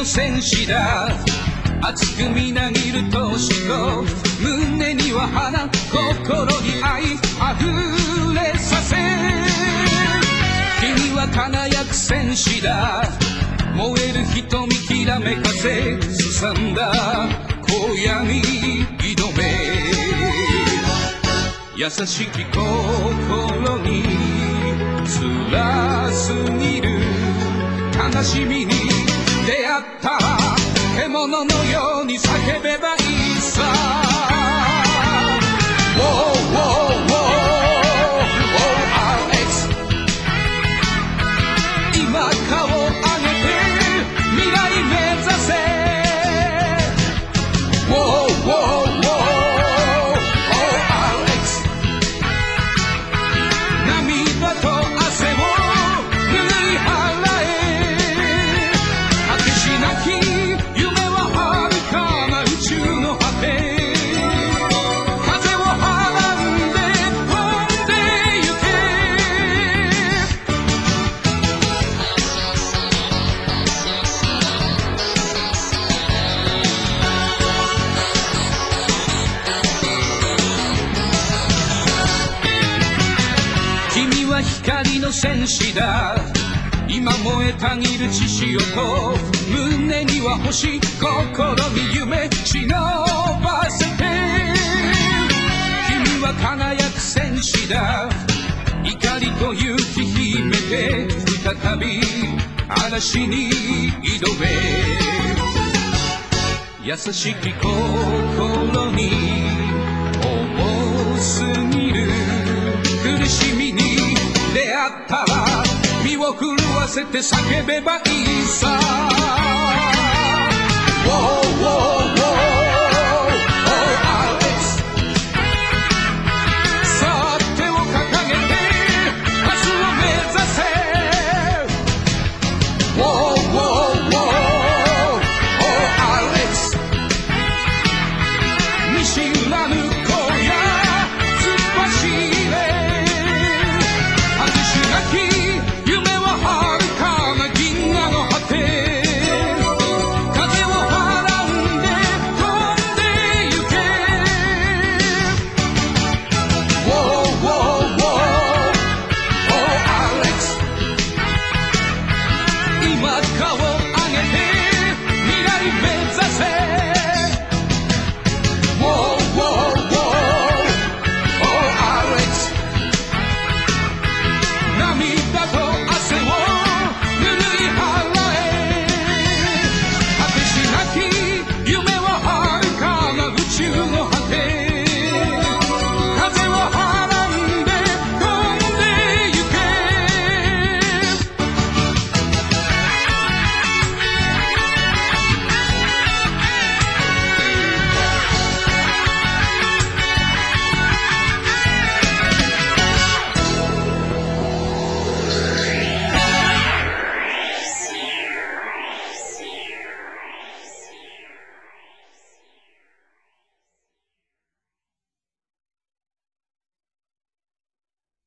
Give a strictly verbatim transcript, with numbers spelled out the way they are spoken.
戦士だ。熱くみなぎる年と胸には花、心に愛あふれさせ。君は輝く戦士だ。燃える瞳きらめかせ、すさんだ荒野に挑め。優しき心に辛すぎる悲しみに出会ったら、獣のように叫べばいいさ。ウォーウォーウォー オーアールエックス 今顔上げて未来目指せ。ウォーウォーウォー オーアールエックス 涙と汗を塗り払え。果てしなき光の戦士だ。今燃えたぎる血潮と胸には星、心に夢忍ばせて。君は輝く戦士だ。怒りと勇気秘めて再び嵐に挑め。優しき心に重すぎる苦しみに出会ったら、身を震わせて叫べばいいさ。ウォーウォー